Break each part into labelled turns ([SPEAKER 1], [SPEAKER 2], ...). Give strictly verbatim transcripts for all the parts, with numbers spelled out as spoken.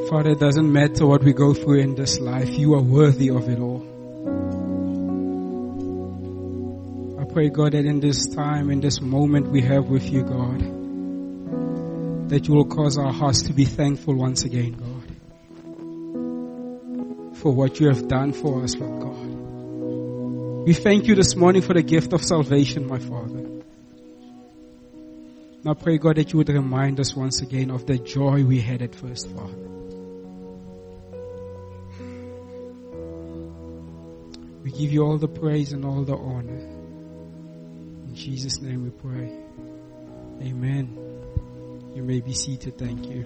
[SPEAKER 1] Father, it doesn't matter what we go through in this life. You are worthy of it all. I pray, God, that in this time, in this moment we have with you, God, that you will cause our hearts to be thankful once again, God, for what you have done for us, Lord God. We thank you this morning for the gift of salvation, my Father. And I pray, God, that you would remind us once again of the joy we had at first, Father. We give you all the praise and all the honor. In Jesus' name we pray. Amen. You may be seated. Thank you.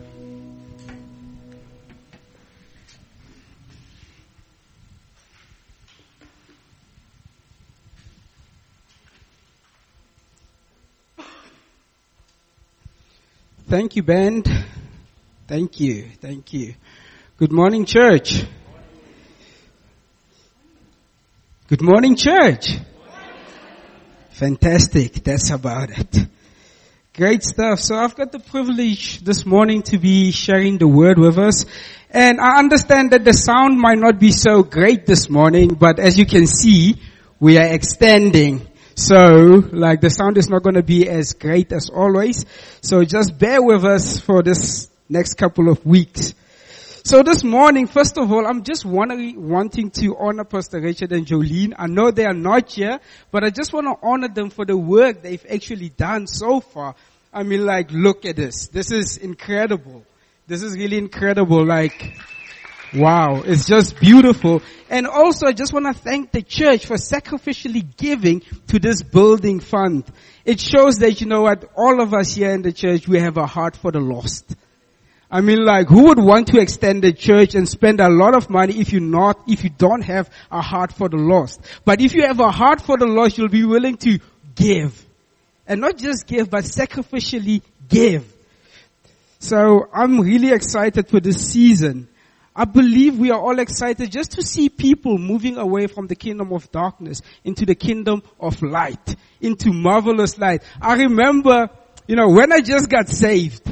[SPEAKER 1] Thank you, band. Thank you. Thank you. Good morning, church. Good morning, church. Fantastic. That's about it. Great stuff. So I've got the privilege this morning to be sharing the word with us. And I understand that the sound might not be so great this morning, but as you can see, we are extending. So, like, the sound is not going to be as great as always. So just bear with us for this next couple of weeks. So this morning, first of all, I'm just wanting, wanting to honor Pastor Richard and Jolene. I know they are not here, but I just want to honor them for the work they've actually done so far. I mean, like, look at this. This is incredible. This is really incredible. Like, wow, it's just beautiful. And also, I just want to thank the church for sacrificially giving to this building fund. It shows that, you know what, all of us here in the church, we have a heart for the lost. I mean, like, who would want to extend the church and spend a lot of money if you not, if you don't have a heart for the lost? But if you have a heart for the lost, you'll be willing to give. And not just give, but sacrificially give. So, I'm really excited for this season. I believe we are all excited just to see people moving away from the kingdom of darkness into the kingdom of light, into marvelous light. I remember, you know, when I just got saved,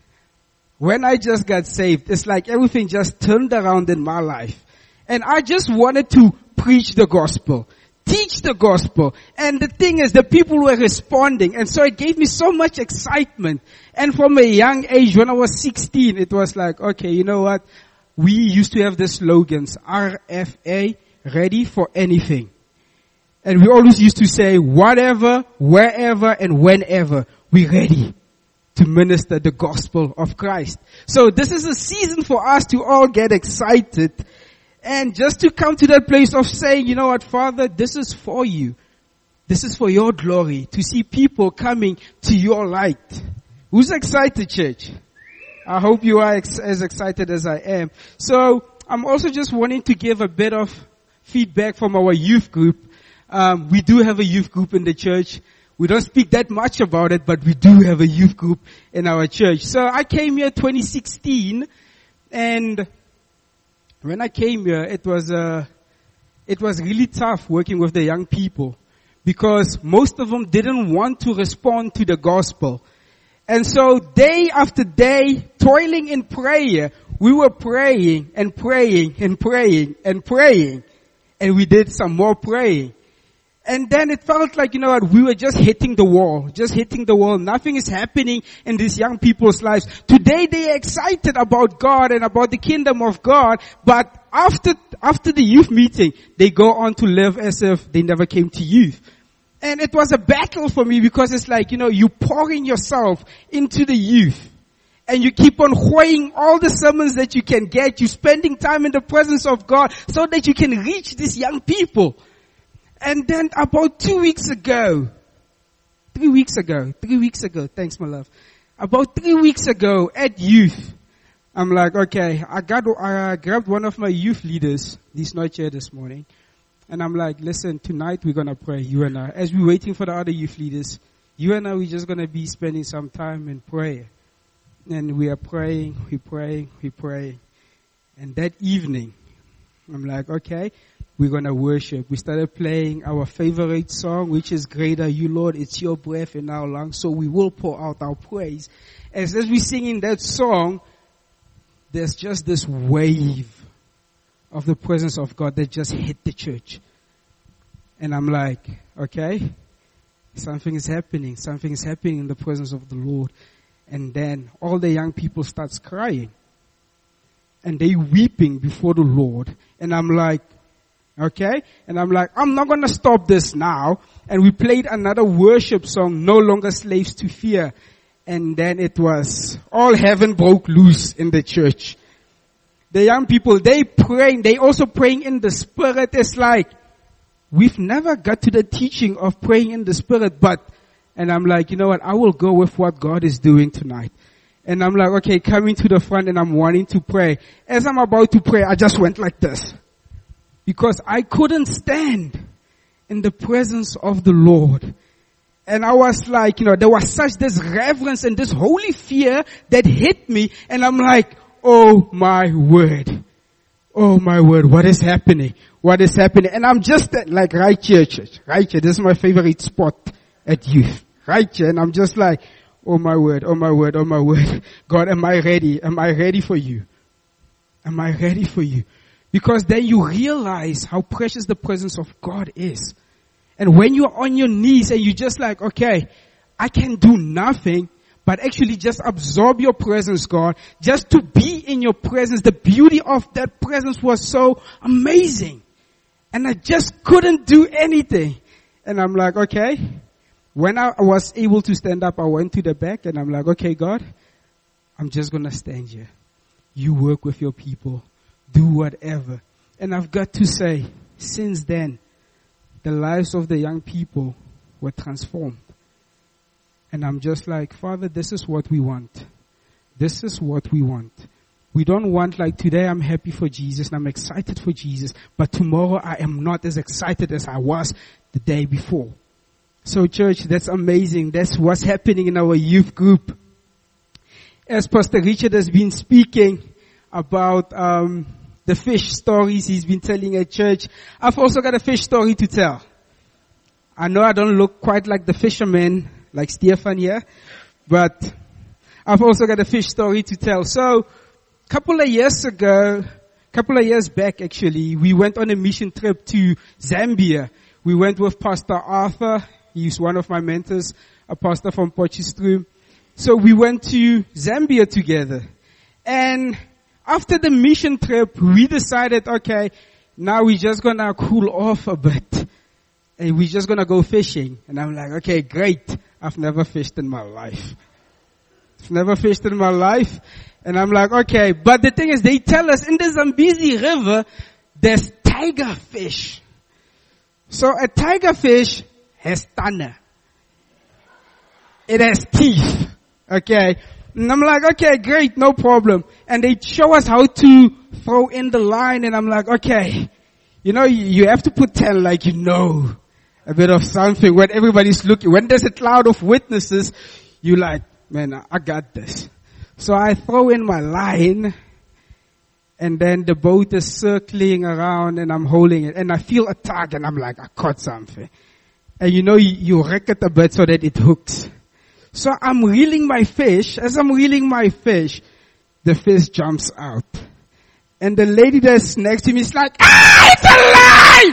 [SPEAKER 1] when I just got saved, it's like everything just turned around in my life. And I just wanted to preach the gospel, teach the gospel. And the thing is, the people were responding. And so it gave me so much excitement. And from a young age, when I was sixteen, it was like, okay, you know what? We used to have the slogans, R F A, ready for anything. And we always used to say, whatever, wherever, and whenever, we're ready to minister the gospel of Christ. So this is a season for us to all get excited and just to come to that place of saying, you know what, Father, this is for you. This is for your glory, to see people coming to your light. Who's excited, church? I hope you are ex- as excited as I am. So I'm also just wanting to give a bit of feedback from our youth group. Um, we do have a youth group in the church. We don't speak that much about it, but we do have a youth group in our church. So I came here twenty sixteen, and when I came here, it was uh, it was really tough working with the young people because most of them didn't want to respond to the gospel. And so day after day, toiling in prayer, we were praying and praying and praying and praying. And we did some more praying. And then it felt like, you know what, we were just hitting the wall, just hitting the wall. Nothing is happening in these young people's lives. Today they are excited about God and about the kingdom of God. But after, after the youth meeting, they go on to live as if they never came to youth. And it was a battle for me because it's like, you know, you pouring yourself into the youth. And you keep on hoying all the sermons that you can get. You're spending time in the presence of God so that you can reach these young people. And then about two weeks ago, three weeks ago, three weeks ago, thanks my love. About three weeks ago at youth, I'm like, okay, I got, I grabbed one of my youth leaders. He's not here this morning. And I'm like, listen, tonight we're going to pray, you and I. As we're waiting for the other youth leaders, you and I, we're just going to be spending some time in prayer. And we are praying, we're praying, we're praying. And that evening, I'm like, okay, we're going to worship. We started playing our favorite song, which is Greater You, Lord. It's your breath in our lungs, so we will pour out our praise. As, as we're singing that song, there's just this wave of the presence of God that just hit the church. And I'm like, okay, something is happening. Something is happening in the presence of the Lord. And then all the young people starts crying. And they weeping before the Lord. And I'm like, okay. And I'm like, I'm not going to stop this now. And we played another worship song, No Longer Slaves to Fear. And then it was, all heaven broke loose in the church. The young people, they praying, they also praying in the Spirit. It's like, we've never got to the teaching of praying in the Spirit, but, and I'm like, you know what, I will go with what God is doing tonight. And I'm like, okay, coming to the front and I'm wanting to pray. As I'm about to pray, I just went like this. Because I couldn't stand in the presence of the Lord. And I was like, you know, there was such this reverence and this holy fear that hit me. And I'm like, oh my word. Oh my word, what is happening? What is happening? And I'm just like right here, church. Right here. This is my favorite spot at youth. Right here. And I'm just like, oh my word, oh my word, oh my word. God, am I ready? Am I ready for you? Am I ready for you? Because then you realize how precious the presence of God is. And when you're on your knees and you just like, okay, I can do nothing, but actually just absorb your presence, God. Just to be in your presence. The beauty of that presence was so amazing. And I just couldn't do anything. And I'm like, okay. When I was able to stand up, I went to the back and I'm like, okay, God, I'm just going to stand here. You work with your people. Do whatever. And I've got to say, since then, the lives of the young people were transformed. And I'm just like, Father, this is what we want. This is what we want. We don't want like today I'm happy for Jesus and I'm excited for Jesus, but tomorrow I am not as excited as I was the day before. So church, that's amazing. That's what's happening in our youth group. As Pastor Richard has been speaking about um the fish stories he's been telling at church, I've also got a fish story to tell. I know I don't look quite like the fisherman, like Stefan here, but I've also got a fish story to tell. So, a couple of years ago, couple of years back actually, we went on a mission trip to Zambia. We went with Pastor Arthur. He's one of my mentors, a pastor from Potchefstroom. So we went to Zambia together. And after the mission trip, we decided, okay, now we're just gonna cool off a bit. And we're just gonna go fishing. And I'm like, okay, great. I've never fished in my life. I've never fished in my life. And I'm like, okay. But the thing is, they tell us in the Zambezi River, there's tiger fish. So a tiger fish has tana. It has teeth. Okay. And I'm like, okay, great, no problem. And they show us how to throw in the line. And I'm like, okay, you know, you, you have to pretend like you know a bit of something when everybody's looking. When there's a cloud of witnesses, you like, man, I got this. So I throw in my line. And then the boat is circling around and I'm holding it. And I feel a tug and I'm like, I caught something. And you know, you, you wreck it a bit so that it hooks. So I'm reeling my fish. As I'm reeling my fish, the fish jumps out. And the lady that's next to me is like, ah, it's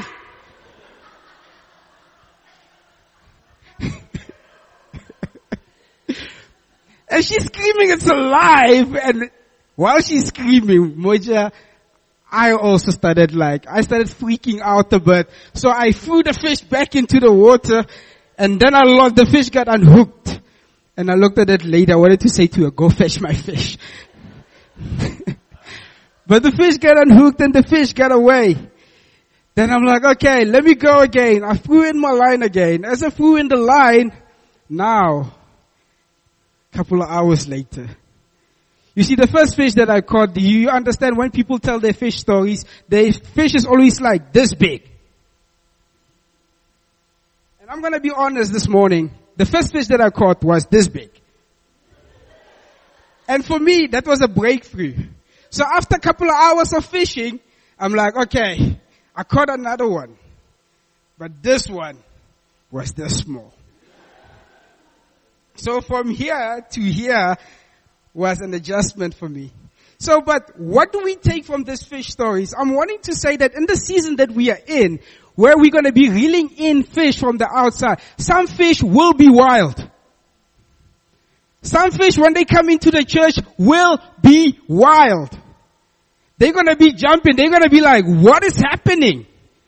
[SPEAKER 1] alive! And she's screaming, it's alive! And while she's screaming, Moja, I also started like, I started freaking out a bit. So I threw the fish back into the water. And then I lost, the fish got unhooked. And I looked at that lady, I wanted to say to her, go fetch my fish. But the fish got unhooked and the fish got away. Then I'm like, okay, let me go again. I threw in my line again. As I threw in the line, now, a couple of hours later, you see the first fish that I caught, do you understand when people tell their fish stories, their fish is always like this big. And I'm gonna be honest this morning. The first fish that I caught was this big. And for me, that was a breakthrough. So after a couple of hours of fishing, I'm like, okay, I caught another one. But this one was this small. So from here to here was an adjustment for me. So, but what do we take from this fish stories? I'm wanting to say that in the season that we are in, where we're going to be reeling in fish from the outside, some fish will be wild. Some fish, when they come into the church, will be wild. They're going to be jumping. They're going to be like, what is happening?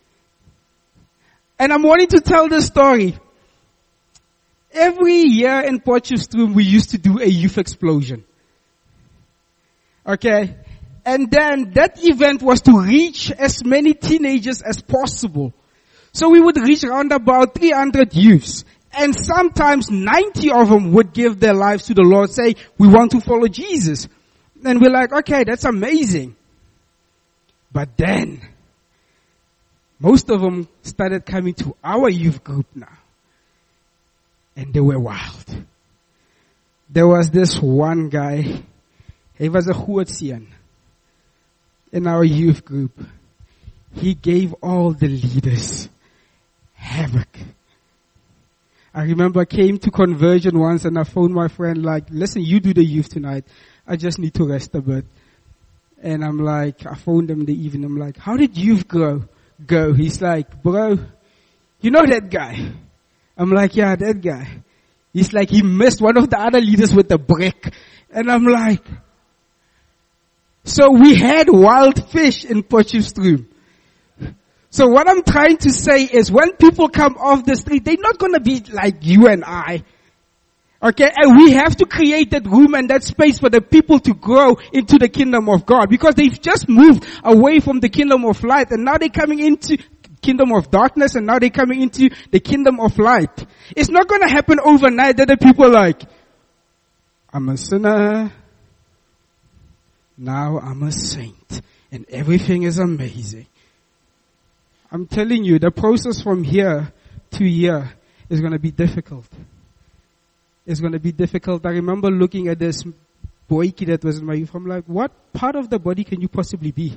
[SPEAKER 1] And I'm wanting to tell this story. Every year in Potchefstroom, we used to do a youth explosion. Okay? And then that event was to reach as many teenagers as possible. So we would reach around about three hundred youths. And sometimes ninety of them would give their lives to the Lord, say, we want to follow Jesus. And we're like, okay, that's amazing. But then, most of them started coming to our youth group now. And they were wild. There was this one guy, he was a Grootseun in our youth group. He gave all the leaders havoc. I remember I came to conversion once and I phoned my friend like, listen, you do the youth tonight. I just need to rest a bit. And I'm like, I phoned him in the evening. I'm like, how did youth go? Go. He's like, bro, you know that guy? I'm like, yeah, that guy. He's like, he missed one of the other leaders with a brick. And I'm like, so we had wild fish in Potchefstroom. So what I'm trying to say is when people come off the street, they're not going to be like you and I. Okay, and we have to create that room and that space for the people to grow into the kingdom of God, because they've just moved away from the kingdom of light and now they're coming into kingdom of darkness and now they're coming into the kingdom of light. It's not going to happen overnight that the people are like, I'm a sinner, now I'm a saint, and everything is amazing. I'm telling you, the process from here to here is going to be difficult. It's going to be difficult. I remember looking at this boyki that was in my youth. I'm like, what part of the body can you possibly be?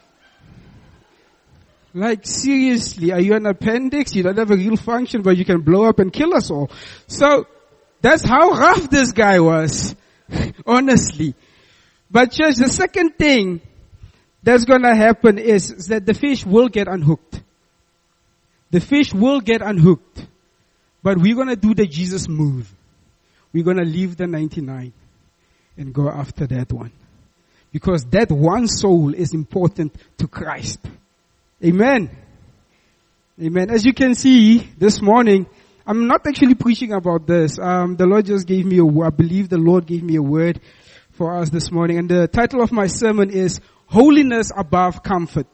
[SPEAKER 1] Like, seriously, are you an appendix? You don't have a real function, but you can blow up and kill us all. So, that's how rough this guy was. Honestly. But church, the second thing that's gonna happen is, is that the fish will get unhooked. The fish will get unhooked. But we're gonna do the Jesus move. We're gonna leave the ninety-nine and go after that one. Because that one soul is important to Christ. Amen. Amen. As you can see this morning, I'm not actually preaching about this. Um, the Lord just gave me a word. I believe the Lord gave me a word for us this morning. And the title of my sermon is Holiness Above Comfort.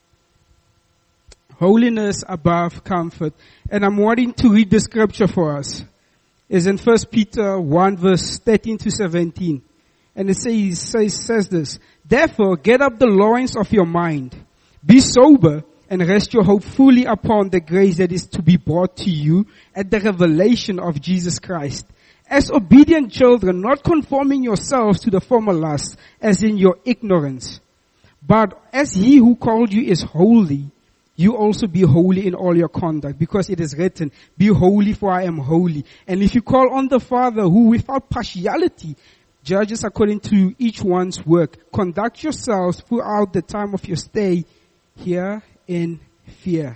[SPEAKER 1] Holiness above comfort. And I'm wanting to read the scripture for us. It's in First Peter one verse thirteen to seventeen. And it says, says, says this, therefore get up the loins of your mind. Be sober and rest your hope fully upon the grace that is to be brought to you at the revelation of Jesus Christ. As obedient children, not conforming yourselves to the former lusts, as in your ignorance. But as he who called you is holy, you also be holy in all your conduct, because it is written, be holy for I am holy. And if you call on the Father who without partiality judges according to each one's work, conduct yourselves throughout the time of your stay here in fear.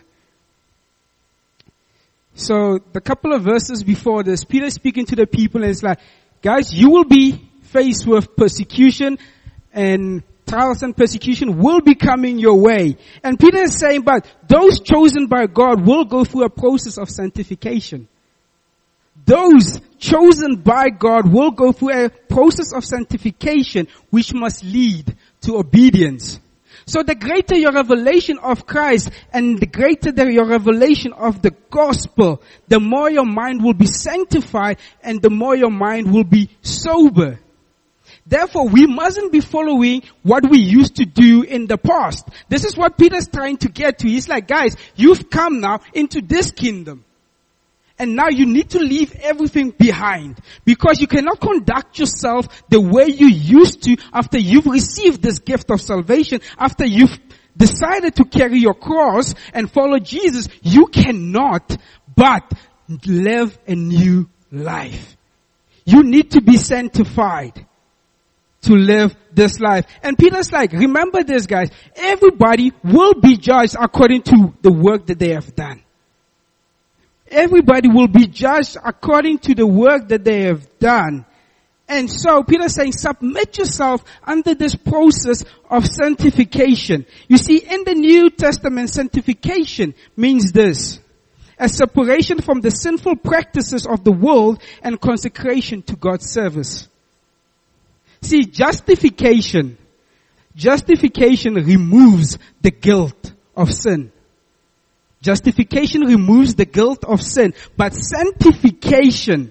[SPEAKER 1] So the couple of verses before this, Peter speaking to the people and it's like, guys, you will be faced with persecution, and trials and persecution will be coming your way. And Peter is saying, but those chosen by God will go through a process of sanctification. Those chosen by God will go through a process of sanctification which must lead to obedience. So the greater your revelation of Christ and the greater the, your revelation of the gospel, the more your mind will be sanctified and the more your mind will be sober. Therefore, we mustn't be following what we used to do in the past. This is what Peter's trying to get to. He's like, guys, you've come now into this kingdom. And now you need to leave everything behind, because you cannot conduct yourself the way you used to after you've received this gift of salvation, after you've decided to carry your cross and follow Jesus. You cannot but live a new life. You need to be sanctified. to live this life. And Peter's like, remember this, guys. Everybody will be judged according to the work that they have done. Everybody will be judged according to the work that they have done. And so Peter's saying, submit yourself under this process of sanctification. You see, in the New Testament, sanctification means this: a separation from the sinful practices of the world and consecration to God's service. See, justification, justification removes the guilt of sin. Justification removes the guilt of sin, but sanctification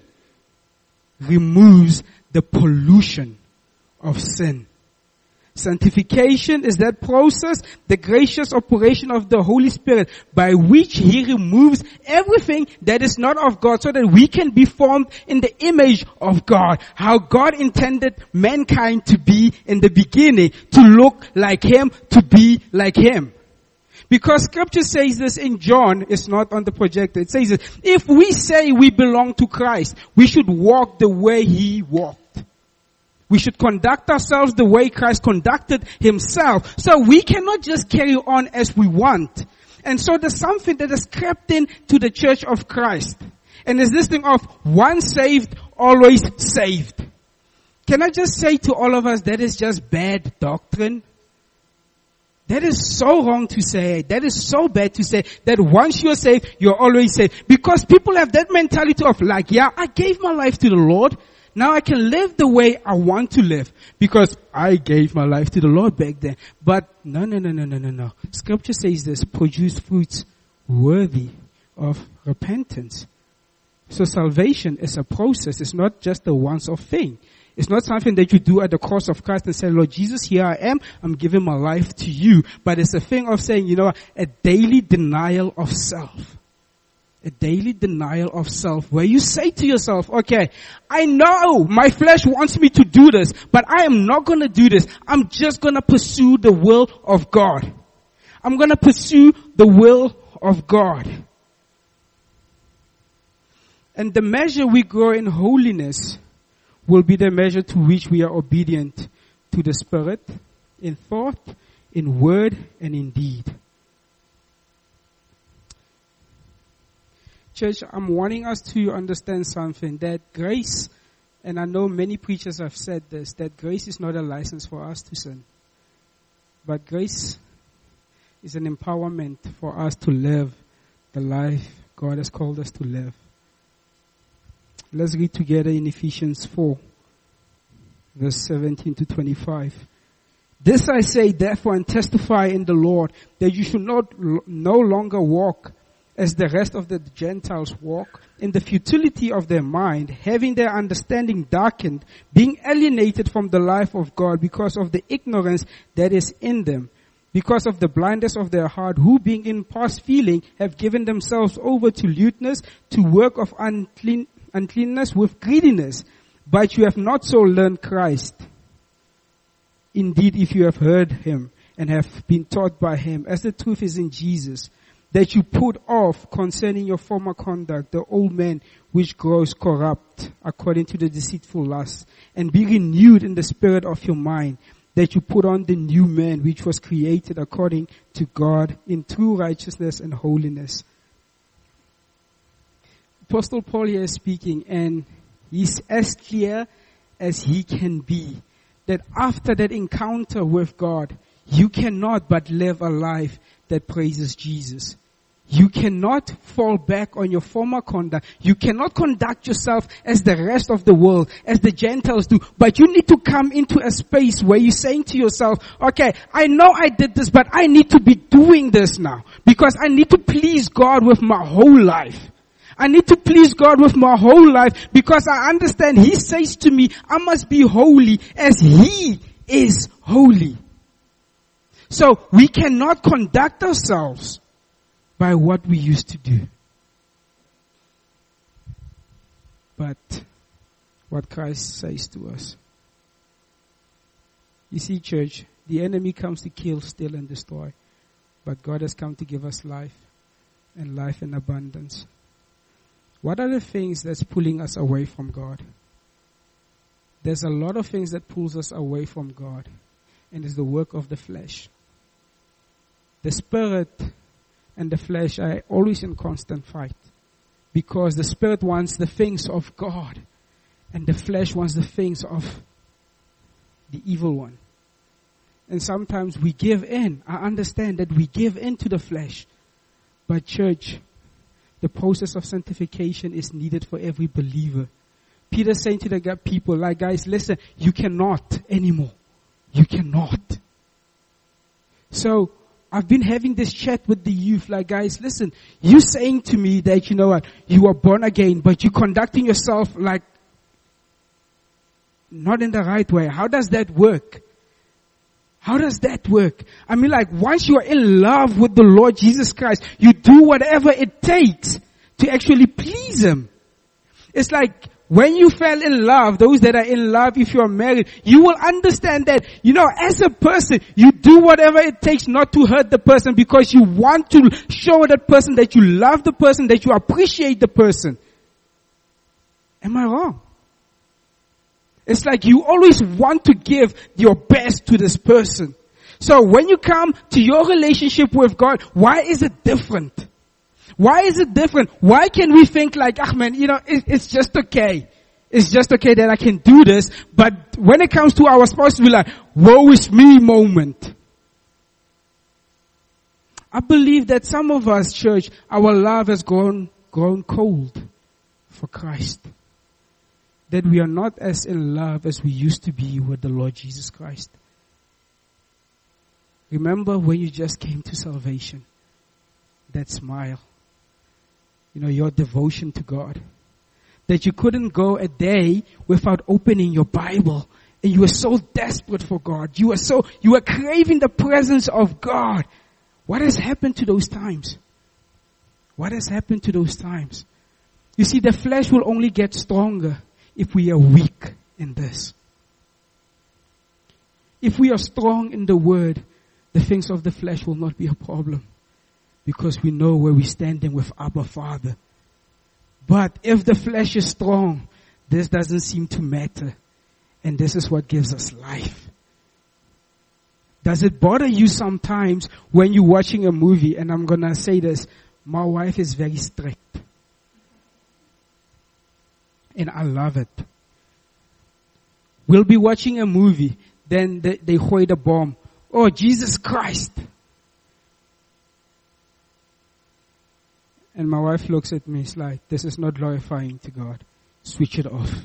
[SPEAKER 1] removes the pollution of sin. Sanctification is that process, the gracious operation of the Holy Spirit by which He removes everything that is not of God so that we can be formed in the image of God. How God intended mankind to be in the beginning, to look like Him, to be like Him. Because scripture says this in John, it's not on the projector, it says this: if we say we belong to Christ, we should walk the way He walked. We should conduct ourselves the way Christ conducted Himself. So we cannot just carry on as we want. And so there's something that has crept in to the church of Christ. And it's this thing of once saved, always saved. Can I just say to all of us, that is just bad doctrine? That is so wrong to say. That is so bad to say that once you're saved, you're always saved. Because people have that mentality of like, yeah, I gave my life to the Lord. Now I can live the way I want to live because I gave my life to the Lord back then. But no, no, no, no, no, no, no. Scripture says this: produce fruits worthy of repentance. So salvation is a process. It's not just a once-off thing. It's not something that you do at the cross of Christ and say, Lord Jesus, here I am. I'm giving my life to you. But it's a thing of saying, you know, a daily denial of self. A daily denial of self, where you say to yourself, okay, I know my flesh wants me to do this, but I am not going to do this. I'm just going to pursue the will of God. I'm going to pursue the will of God. And the measure we grow in holiness will be the measure to which we are obedient to the Spirit in thought, in word, and in deed. Church, I'm wanting us to understand something, that grace, and I know many preachers have said this, that grace is not a license for us to sin. But grace is an empowerment for us to live the life God has called us to live. Let's read together in Ephesians four, verse seventeen to twenty-five. This I say therefore and testify in the Lord, that you should not no longer walk as the rest of the Gentiles walk, in the futility of their mind, having their understanding darkened, being alienated from the life of God because of the ignorance that is in them, because of the blindness of their heart, who being in past feeling have given themselves over to lewdness, to work of unclean, uncleanness with greediness. But you have not so learned Christ. Indeed, if you have heard Him and have been taught by Him, as the truth is in Jesus, that you put off concerning your former conduct the old man which grows corrupt according to the deceitful lusts, and be renewed in the spirit of your mind, that you put on the new man which was created according to God in true righteousness and holiness. Apostle Paul here is speaking, and he's as clear as he can be that after that encounter with God, you cannot but live a life that praises Jesus. You cannot fall back on your former conduct. You cannot conduct yourself as the rest of the world, as the Gentiles do. But you need to come into a space where you're saying to yourself, okay, I know I did this, but I need to be doing this now. Because I need to please God with my whole life. I need to please God with my whole life because I understand He says to me, I must be holy as He is holy. So we cannot conduct ourselves by what we used to do, but what Christ says to us. You see, church, the enemy comes to kill, steal, and destroy, but God has come to give us life, and life in abundance. What are the things that's pulling us away from God? there's a lot of things that pulls us away from God, and it's the work of the flesh. The spirit and the flesh are always in constant fight, because the spirit wants the things of God, and the flesh wants the things of the evil one. And sometimes we give in. I understand that we give in to the flesh. But church, the process of sanctification is needed for every believer. Peter's saying to the people, like, guys, listen, you cannot anymore. You cannot. So, I've been having this chat with the youth, like, guys, listen, you saying to me that, you know what, you are born again, but you're conducting yourself like not in the right way. How does that work? How does that work? I mean, like, once you are in love with the Lord Jesus Christ, you do whatever it takes to actually please Him. It's like, when you fell in love, those that are in love, if you are married, you will understand that, you know, as a person, you do whatever it takes not to hurt the person, because you want to show that person that you love the person, that you appreciate the person. Am I wrong? It's like you always want to give your best to this person. So when you come to your relationship with God, why is it different? Why is it different? Why can we think like, ah man, you know, it, it's just okay. It's just okay that I can do this. But when it comes to our spouse, we're like, woe is me moment. I believe that some of us, church, our love has grown, grown cold for Christ. That we are not as in love as we used to be with the Lord Jesus Christ. Remember when you just came to salvation, that smile, you know, your devotion to God, that you couldn't go a day without opening your Bible, and you were so desperate for God. You were so, you were craving the presence of God. What has happened to those times? What has happened to those times? You see, the flesh will only get stronger if we are weak in this. If we are strong in the Word, the things of the flesh will not be a problem, because we know where we're standing with Abba Father. But if the flesh is strong, this doesn't seem to matter. And this is what gives us life. Does it bother you sometimes when you're watching a movie? And I'm going to say this, my wife is very strict. And I love it. We'll be watching a movie, then they, they throw the bomb. Oh, Jesus Christ. And my wife looks at me, it's like, this is not glorifying to God. Switch it off.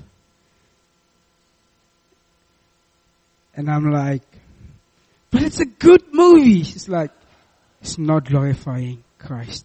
[SPEAKER 1] And I'm like, but it's a good movie. She's like, it's not glorifying Christ.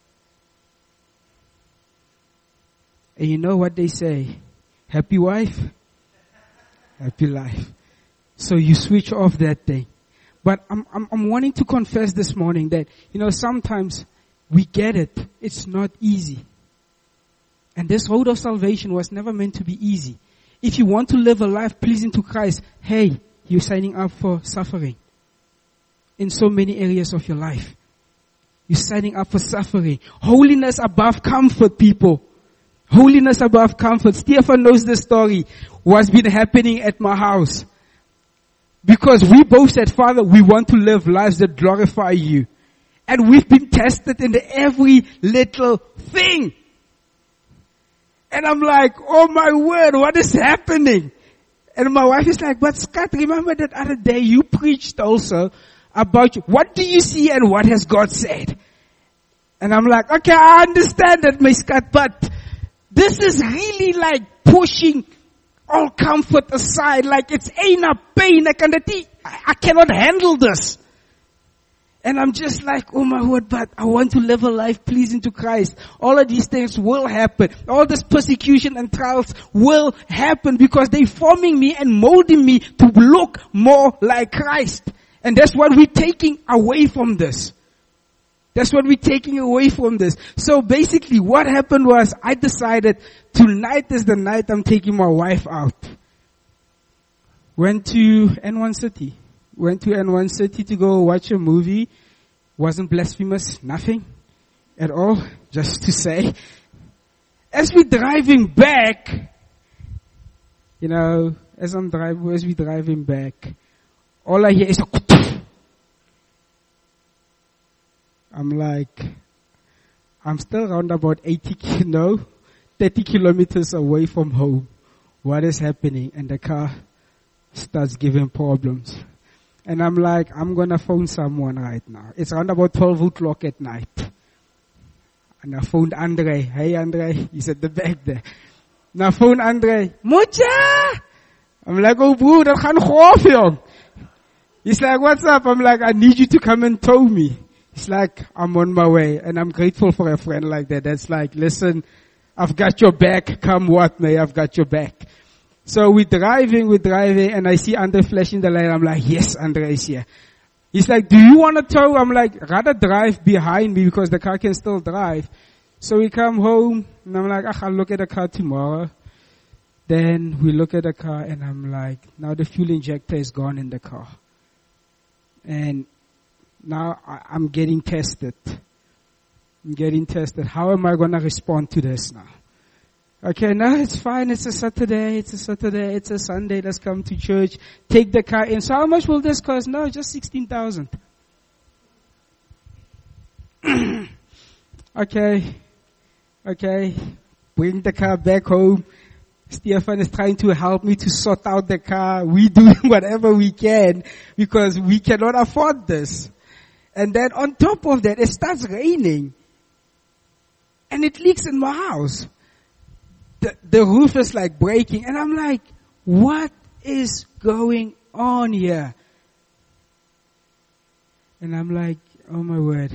[SPEAKER 1] And you know what they say? Happy wife, happy life. So you switch off that thing. But I'm, I'm, I'm wanting to confess this morning that, you know, sometimes we get it. It's not easy. And this road of salvation was never meant to be easy. If you want to live a life pleasing to Christ, hey, you're signing up for suffering in so many areas of your life. You're signing up for suffering. Holiness above comfort, people. Holiness above comfort. Stefan knows the story. What's been happening at my house. Because we both said, Father, we want to live lives that glorify you. And we've been tested in every little thing. And I'm like, oh my word, what is happening? And my wife is like, but Scott, remember that other day you preached also about what do you see and what has God said? And I'm like, okay, I understand that, my Scott, but this is really like pushing all comfort aside, like it's enough pain, I, can, I cannot handle this. And I'm just like, oh my word, but I want to live a life pleasing to Christ. All of these things will happen. All this persecution and trials will happen because they're forming me and molding me to look more like Christ. And that's what we're taking away from this. That's what we're taking away from this. So basically what happened was I decided tonight is the night I'm taking my wife out. Went to N one City. Went to N one City to go watch a movie. Wasn't blasphemous. Nothing at all. Just to say. As we're driving back, you know, as I'm driving, as we driving back, all I hear is a I'm like, I'm still around about eighty, no, thirty kilometers away from home. What is happening? And the car starts giving problems. And I'm like, I'm gonna phone someone right now. It's around about twelve o'clock at night. And I phoned Andre. Hey Andre, he's at the back there. Now phone Andre. Mocha! I'm like, oh bro, dat gaan goed jong. He's like, what's up? I'm like, I need you to come and tow me. He's like, I'm on my way. And I'm grateful for a friend like that. That's like, listen, I've got your back. Come what may, I've got your back. So we're driving, we're driving, and I see Andre flashing the light. I'm like, yes, Andre is here. He's like, do you want to tow? I'm like, rather drive behind me because the car can still drive. So we come home, and I'm like, I'll look at the car tomorrow. Then we look at the car, and I'm like, now the fuel injector is gone in the car. And now I'm getting tested. I'm getting tested. How am I going to respond to this now? Okay, no, it's fine. It's a Saturday. It's a Saturday. It's a Sunday. Let's come to church. Take the car in. So how much will this cost? No, just sixteen thousand. Okay. Okay. Bring the car back home. Stefan is trying to help me to sort out the car. We do whatever we can because we cannot afford this. And then on top of that, it starts raining. And it leaks in my house. The, the roof is like breaking. And I'm like, what is going on here? And I'm like, oh my word.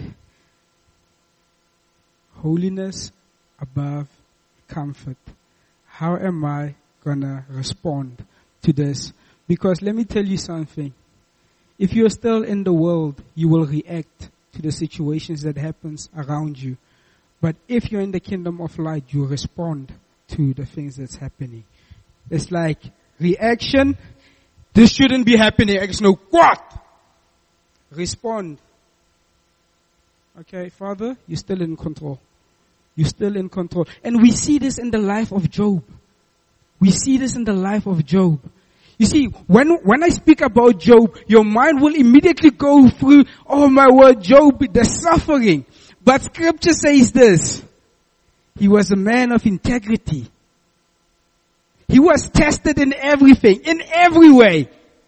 [SPEAKER 1] Holiness above comfort. How am I gonna respond to this? Because let me tell you something. If you're still in the world, you will react to the situations that happens around you. But if you're in the kingdom of light, you respond to the things that's happening. It's like reaction. This shouldn't be happening. It's no what? Respond. Okay, Father, you're still in control. You're still in control. And we see this in the life of Job. We see this in the life of Job. You see, when, when I speak about Job, your mind will immediately go through, oh my word, Job, the suffering. But scripture says this. He was a man of integrity. He was tested in everything, in every way.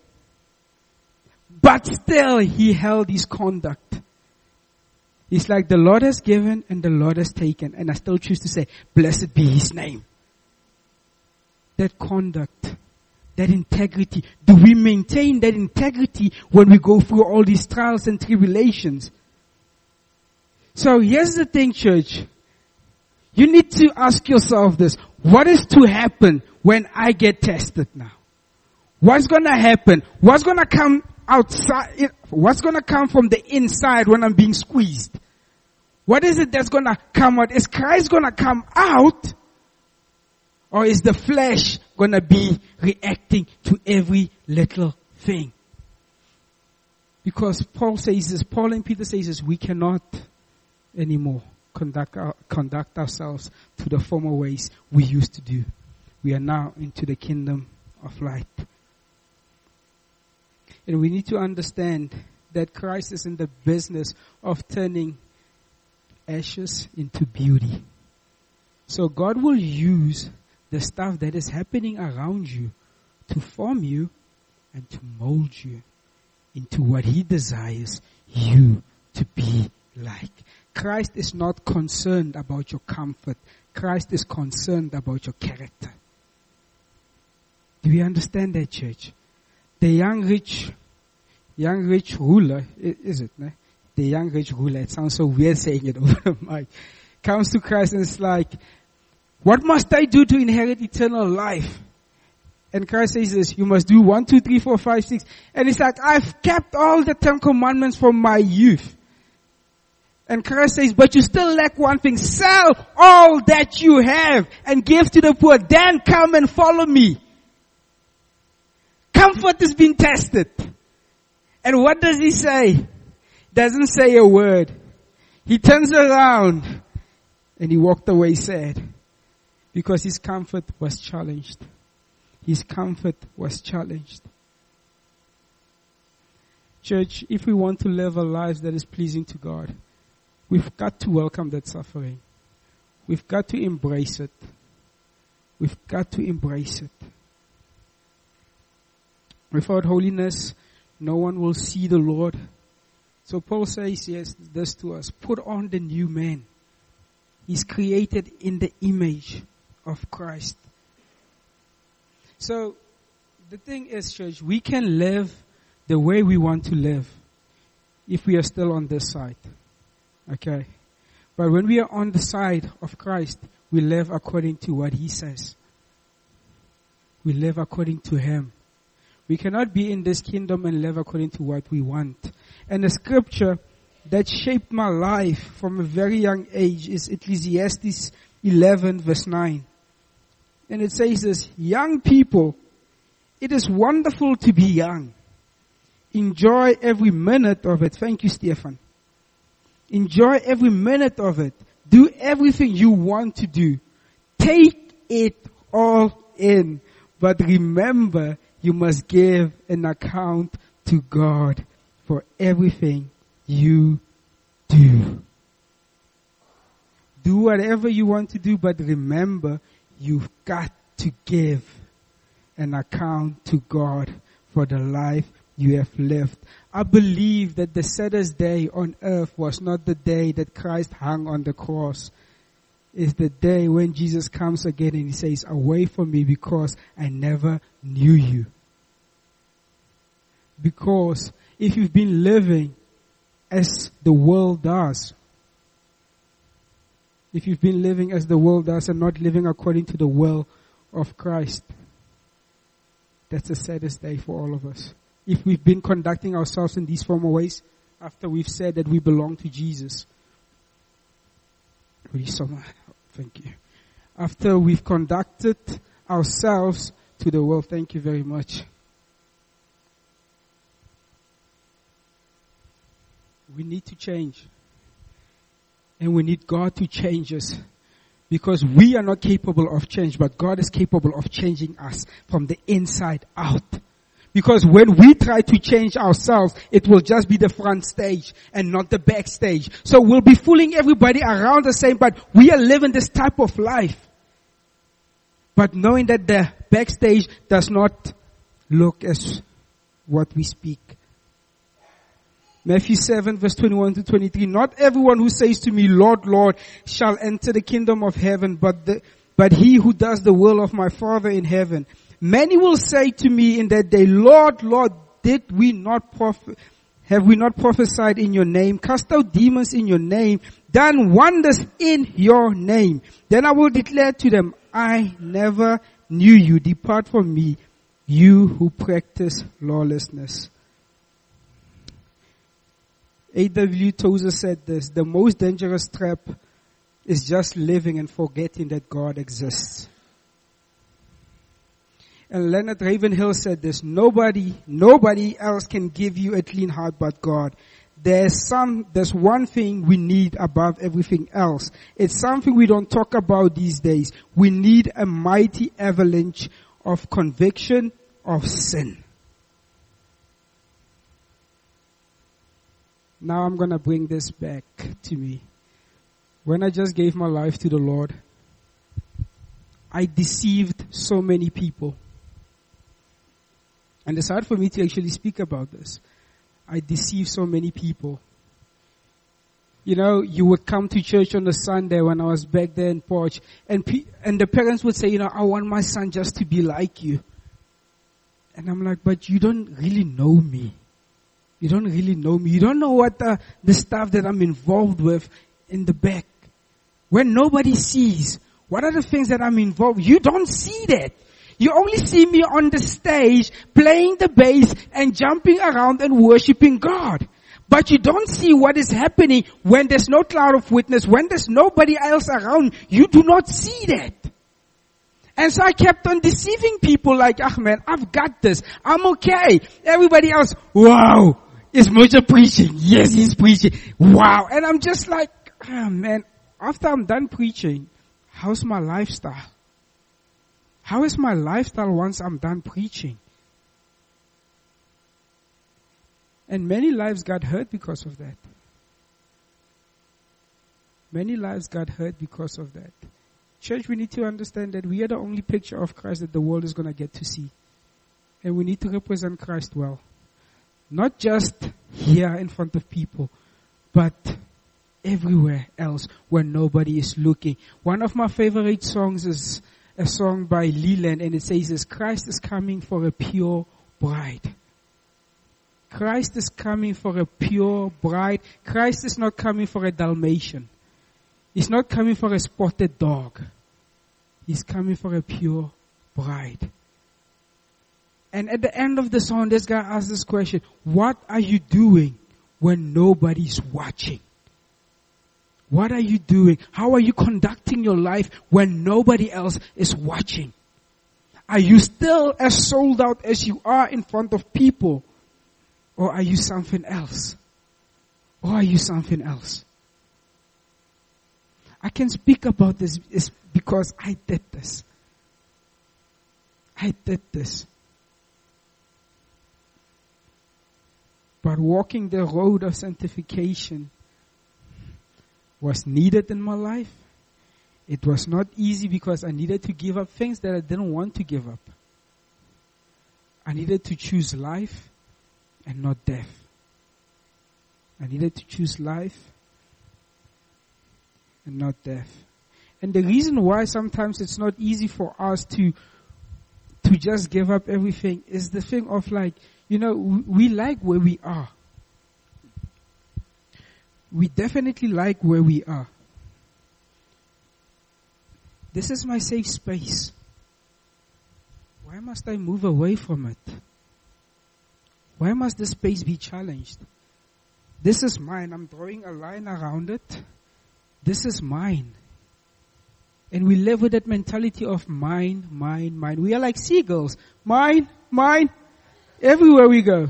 [SPEAKER 1] But still, he held his conduct. It's like the Lord has given and the Lord has taken. And I still choose to say, blessed be his name. That conduct, that integrity. Do we maintain that integrity when we go through all these trials and tribulations? So here's the thing, church. You need to ask yourself this. What is to happen when I get tested now? What's going to happen? What's going to come outside? What's going to come from the inside when I'm being squeezed? What is it that's going to come out? Is Christ going to come out? Or is the flesh going to be reacting to every little thing? Because Paul says this, Paul and Peter says this, we cannot anymore conduct our, conduct ourselves to the former ways we used to do. We are now into the kingdom of light. And we need to understand that Christ is in the business of turning ashes into beauty. So God will use the stuff that is happening around you to form you and to mold you into what He desires you to be like. Christ is not concerned about your comfort. Christ is concerned about your character. Do we understand that, church? The young rich, young rich ruler, is it? No? The young rich ruler, it sounds so weird saying it over the mic, comes to Christ and it's like, what must I do to inherit eternal life? And Christ says this, you must do one, two, three, four, five, six. And it's like, I've kept all the Ten Commandments from my youth. And Christ says, but you still lack one thing. Sell all that you have and give to the poor. Then come and follow me. Comfort is being tested. And what does he say? Doesn't say a word. He turns around and he walked away sad because his comfort was challenged. His comfort was challenged. Church, if we want to live a life that is pleasing to God, we've got to welcome that suffering. We've got to embrace it. We've got to embrace it. Without holiness, no one will see the Lord. So Paul says yes, this to us. Put on the new man. He's created in the image of Christ. So, the thing is, church, we can live the way we want to live if we are still on this side. Okay? But when we are on the side of Christ, we live according to what He says. We live according to Him. We cannot be in this kingdom and live according to what we want. And the scripture that shaped my life from a very young age is Ecclesiastes eleven verse nine. And it says this, young people, it is wonderful to be young. Enjoy every minute of it. Thank you, Stefan. Enjoy every minute of it. Do everything you want to do. Take it all in. But remember, you must give an account to God for everything you do. Do whatever you want to do, but remember, you've got to give an account to God for the life you have lived. I believe that the saddest day on earth was not the day that Christ hung on the cross. It's the day when Jesus comes again and He says, away from me because I never knew you. Because if you've been living as the world does, if you've been living as the world does and not living according to the will of Christ, that's the saddest day for all of us. If we've been conducting ourselves in these former ways, after we've said that we belong to Jesus. Thank you. After we've conducted ourselves to the world, thank you very much. We need to change. And we need God to change us. Because we are not capable of change, but God is capable of changing us from the inside out. Because when we try to change ourselves, it will just be the front stage and not the back stage. So we'll be fooling everybody around the same, but we are living this type of life. But knowing that the backstage does not look as what we speak. Matthew seven verse twenty-one to twenty-three. Not everyone who says to me, Lord, Lord, shall enter the kingdom of heaven, but the, but he who does the will of my Father in heaven. Many will say to me in that day, Lord, Lord, did we not proph- have we not prophesied in your name, cast out demons in your name, done wonders in your name? Then I will declare to them, I never knew you. Depart from me, you who practice lawlessness. A W Tozer said this, the most dangerous trap is just living and forgetting that God exists. And Leonard Ravenhill said this, nobody, nobody else can give you a clean heart but God. There's some, there's one thing we need above everything else. It's something we don't talk about these days. We need a mighty avalanche of conviction of sin. Now I'm gonna bring this back to me. When I just gave my life to the Lord, I deceived so many people. And it's hard for me to actually speak about this. I deceived so many people. You know, you would come to church on a Sunday when I was back there in Porch, and pe- and the parents would say, you know, I want my son just to be like you. And I'm like, but you don't really know me. You don't really know me. You don't know what the, the stuff that I'm involved with in the back. When nobody sees, what are the things that I'm involved with? You don't see that. You only see me on the stage playing the bass and jumping around and worshiping God. But you don't see what is happening when there's no cloud of witness, when there's nobody else around. You do not see that. And so I kept on deceiving people like, ah man, I've got this. I'm okay. Everybody else, wow, is Moja preaching? Yes, he's preaching. Wow. And I'm just like, ah man, after I'm done preaching, how's my lifestyle? How is my lifestyle once I'm done preaching? And many lives got hurt because of that. Many lives got hurt because of that. Church, we need to understand that we are the only picture of Christ that the world is going to get to see. And we need to represent Christ well. Not just here in front of people, but everywhere else where nobody is looking. One of my favorite songs is a song by Leland, and it says this: Christ is coming for a pure bride. Christ is coming for a pure bride. Christ is not coming for a Dalmatian. He's not coming for a spotted dog. He's coming for a pure bride. And at the end of the song, this guy asks this question: what are you doing when nobody's watching? What are you doing? How are you conducting your life when nobody else is watching? Are you still as sold out as you are in front of people? Or are you something else? Or are you something else? I can speak about this is because I did this. I did this. But walking the road of sanctification was needed in my life. It was not easy because I needed to give up things that I didn't want to give up. I needed to choose life and not death. I needed to choose life and not death. And the reason why sometimes it's not easy for us to to just give up everything is the thing of like, you know, we, we like where we are. We definitely like where we are. This is my safe space. Why must I move away from it? Why must this space be challenged? This is mine. I'm drawing a line around it. This is mine. And we live with that mentality of mine, mine, mine. We are like seagulls. Mine, mine, everywhere we go.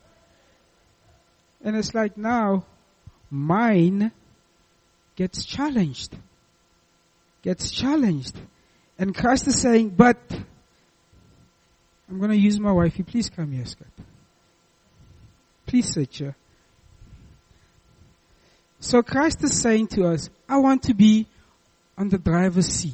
[SPEAKER 1] And it's like now, mine gets challenged. Gets challenged. And Christ is saying, but, I'm going to use my wifey. Please come here, Scott. Please sit here. So Christ is saying to us, I want to be on the driver's seat.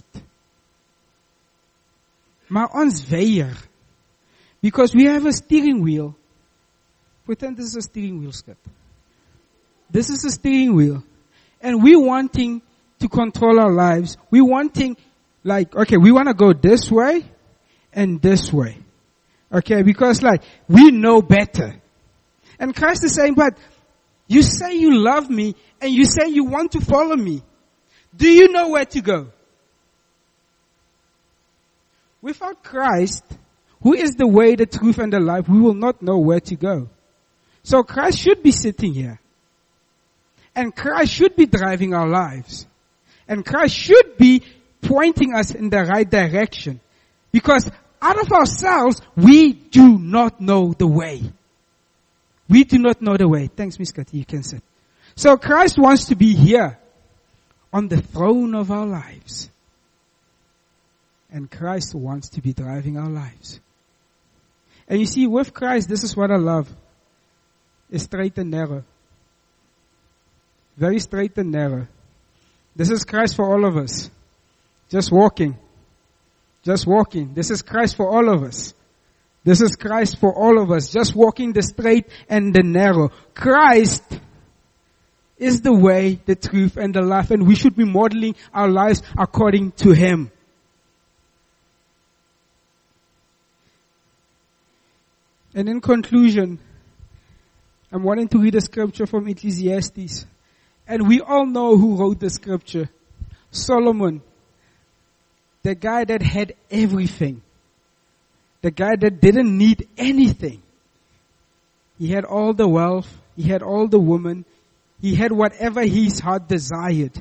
[SPEAKER 1] Maar ons weier. Because we have a steering wheel. Pretend this is a steering wheel, Scott. This is a steering wheel. And we wanting to control our lives. We wanting, like, okay, we want to go this way and this way. Okay, because like, we know better. And Christ is saying, but you say you love me and you say you want to follow me. Do you know where to go? Without Christ, who is the way, the truth, and the life, we will not know where to go. So Christ should be sitting here. And Christ should be driving our lives. And Christ should be pointing us in the right direction. Because out of ourselves, we do not know the way. We do not know the way. Thanks, Miss Kati. You can sit. So Christ wants to be here on the throne of our lives. And Christ wants to be driving our lives. And you see, with Christ, this is what I love. It's straight and narrow. Very straight and narrow. This is Christ for all of us. Just walking. Just walking. This is Christ for all of us. This is Christ for all of us. Just walking the straight and the narrow. Christ is the way, the truth, and the life. And we should be modeling our lives according to Him. And in conclusion, I'm wanting to read a scripture from Ecclesiastes. And we all know who wrote the scripture. Solomon. The guy that had everything. The guy that didn't need anything. He had all the wealth. He had all the women. He had whatever his heart desired.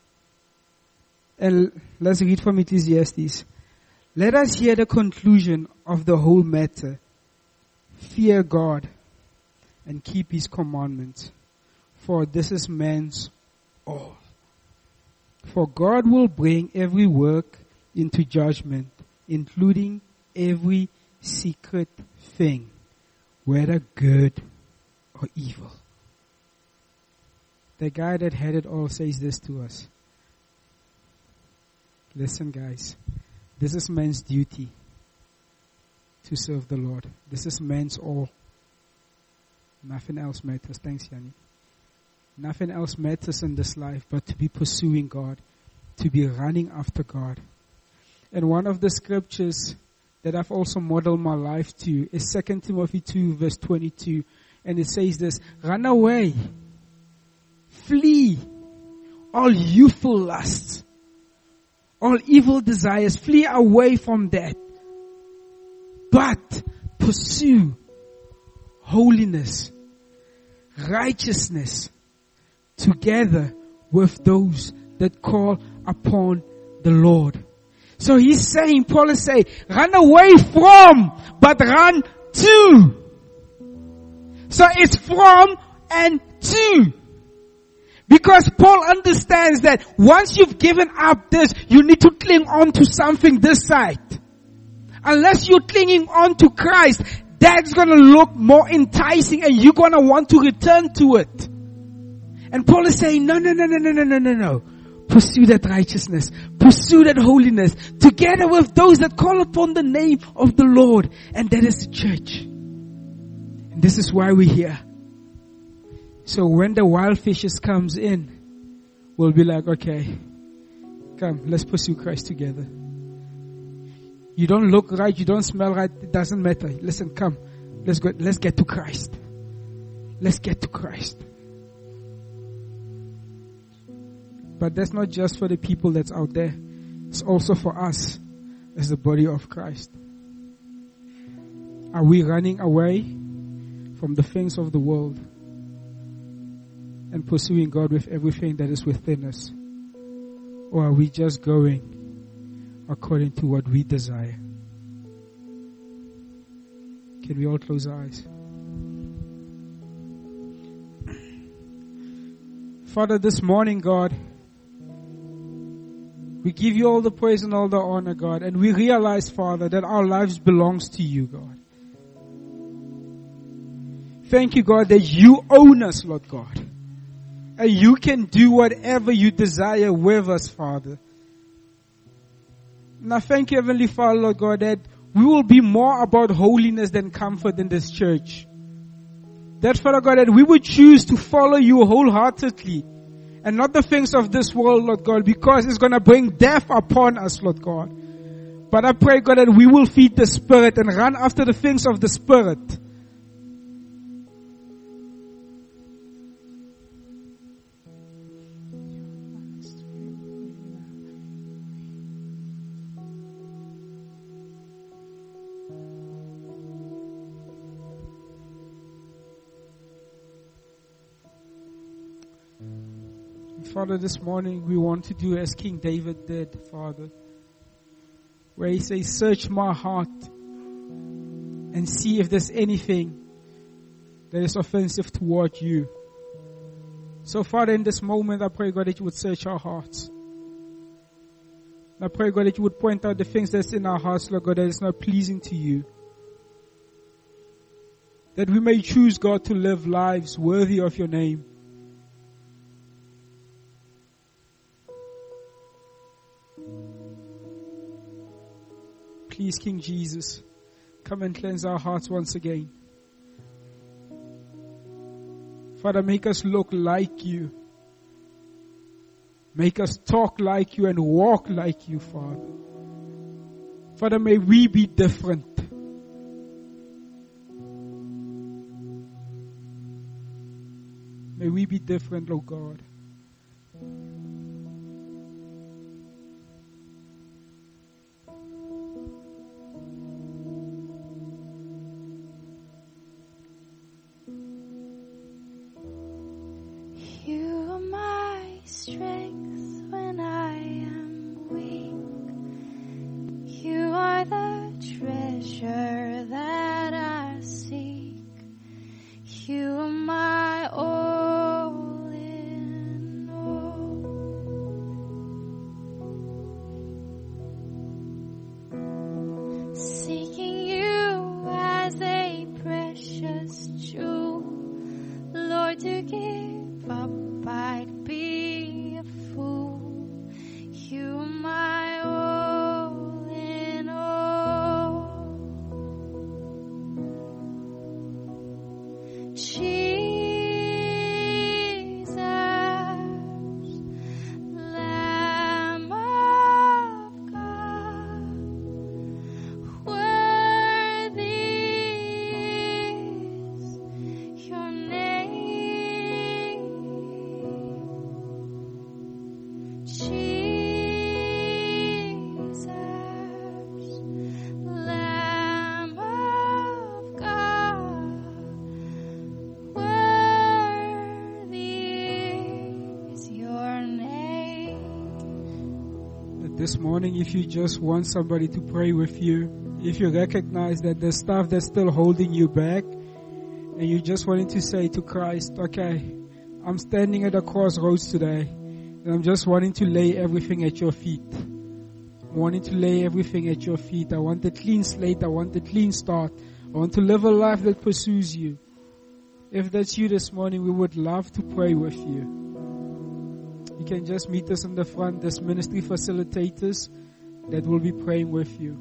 [SPEAKER 1] And let's read from Ecclesiastes. Let us hear the conclusion of the whole matter. Fear God and keep His commandments, for this is man's all. For God will bring every work into judgment including every secret thing, whether good or evil. The guy that had it all says this to us. Listen, guys, this is man's duty to serve the Lord. This is man's all. Nothing else matters. Thanks, Yanni. Nothing else matters in this life but to be pursuing God, to be running after God. And one of the scriptures that I've also modeled my life to is Second Timothy two verse twenty-two. And it says this, run away, flee all youthful lusts, all evil desires, flee away from that. But pursue holiness, righteousness, together with those that call upon the Lord. So he's saying, Paul is saying, run away from, but run to. So it's from and to. Because Paul understands that once you've given up this, you need to cling on to something this side. Unless you're clinging on to Christ, that's going to look more enticing and you're going to want to return to it. And Paul is saying, no, no, no, no, no, no, no, no, no. Pursue that righteousness. Pursue that holiness. Together with those that call upon the name of the Lord. And that is the church. And this is why we're here. So when the wild fishes comes in, we'll be like, okay, come, let's pursue Christ together. You don't look right, you don't smell right, it doesn't matter. Listen, come, let's go, let's get to Christ. Let's get to Christ. But that's not just for the people that's out there. It's also for us as the body of Christ. Are we running away from the things of the world and pursuing God with everything that is within us? Or are we just going according to what we desire? Can we all close our eyes? Father, this morning, God, we give you all the praise and all the honor, God. And we realize, Father, that our lives belongs to you, God. Thank you, God, that you own us, Lord God. And you can do whatever you desire with us, Father. Now thank you, Heavenly Father, Lord God, that we will be more about holiness than comfort in this church. That, Father God, that we would choose to follow you wholeheartedly and not the things of this world, Lord God, because it's going to bring death upon us, Lord God. But I pray, God, that we will feed the Spirit and run after the things of the Spirit. Father, this morning we want to do as King David did, Father, where he says, search my heart and see if there's anything that is offensive toward you. So Father, in this moment, I pray, God, that you would search our hearts. I pray, God, that you would point out the things that's in our hearts, Lord God, that is not pleasing to you. That we may choose, God, to live lives worthy of your name. Please, King Jesus, come and cleanse our hearts once again. Father, make us look like you. Make us talk like you and walk like you, Father. Father, may we be different. May we be different, Lord God.
[SPEAKER 2] were to give up, I'd be a fool. You are my all in all. Jesus, Lamb of God, worthy is your name. Jesus, Lamb of God, worthy is your name.
[SPEAKER 1] That this morning, if you just want somebody to pray with you, if you recognize that there's stuff that's still holding you back, and you just wanting to say to Christ, okay, I'm standing at a crossroads today, and I'm just wanting to lay everything at your feet. I'm wanting to lay everything at your feet. I want a clean slate. I want a clean start. I want to live a life that pursues you. If that's you this morning, we would love to pray with you. You can just meet us in the front. There's ministry facilitators that will be praying with you.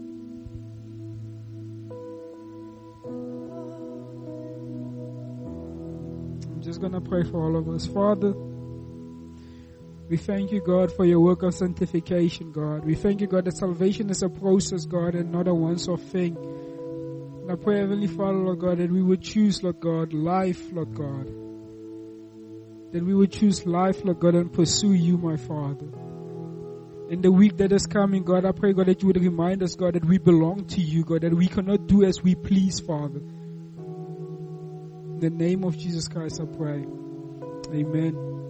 [SPEAKER 1] I'm just going to pray for all of us. Father, we thank you, God, for your work of sanctification, God. We thank you, God, that salvation is a process, God, and not a once-off thing. And I pray, Heavenly Father, Lord God, that we would choose, Lord God, life, Lord God. That we would choose life, Lord God, and pursue you, my Father. In the week that is coming, God, I pray, God, that you would remind us, God, that we belong to you, God, that we cannot do as we please, Father. In the name of Jesus Christ, I pray. Amen.